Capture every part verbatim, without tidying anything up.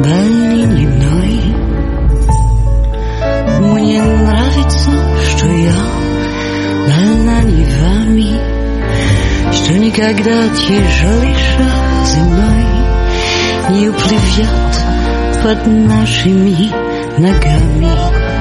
больны не мной. Мне нравится, что я больна не вами, что никогда тяжелый шаг земной не уплывет под нашими ногами.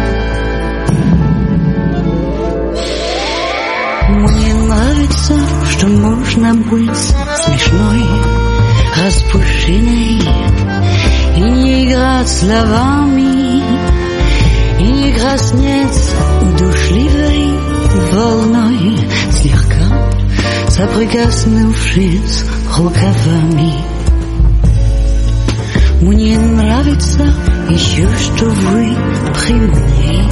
Мне нравится, что можно быть смешной, распущенной и не играть словами, и не краснеть удушливой волной, слегка соприкоснувшись рукавами. Мне нравится еще, что вы при мне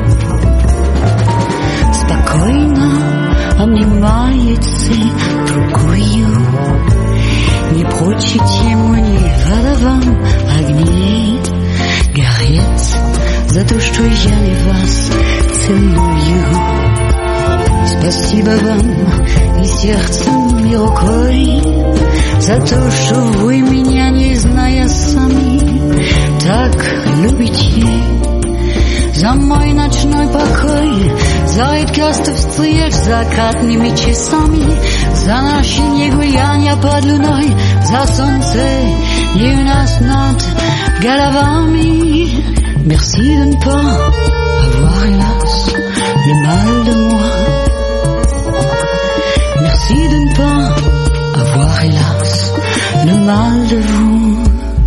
спокойно обнимаете другую, не прочите мне водовам огней гореть за то, что я не вас целую. Спасибо вам и сердцем, и рукой за то, что вы меня, не зная сами, так любите. За мой ночной покой, за редкость встреч закатными часами, за наши негуляния под луной, за солнце и у нас над головами. Merci de ne pas avoir hélas le mal de moi. Merci de ne pas avoir hélas le mal de vous.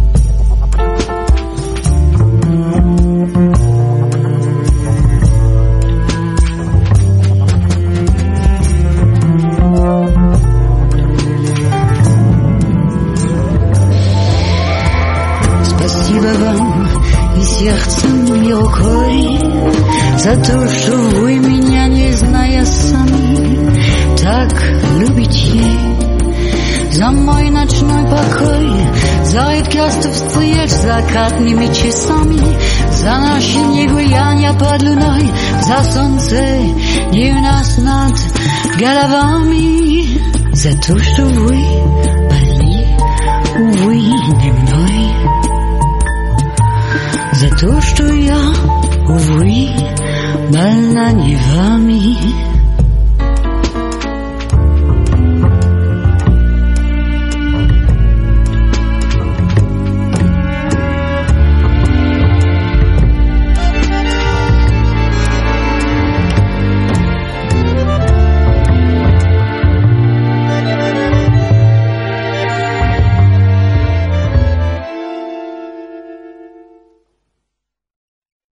Спасибо вам и сердцем, и рукой за то, что вы меня, не зная сами, так любите. За мой ночной покой, за редкость встреч закатными часами, за наши негуляния под луной, за солнце и у нас над головами, за то, что вы больны, увы, не мной, за то, что я, увы, больна не вами.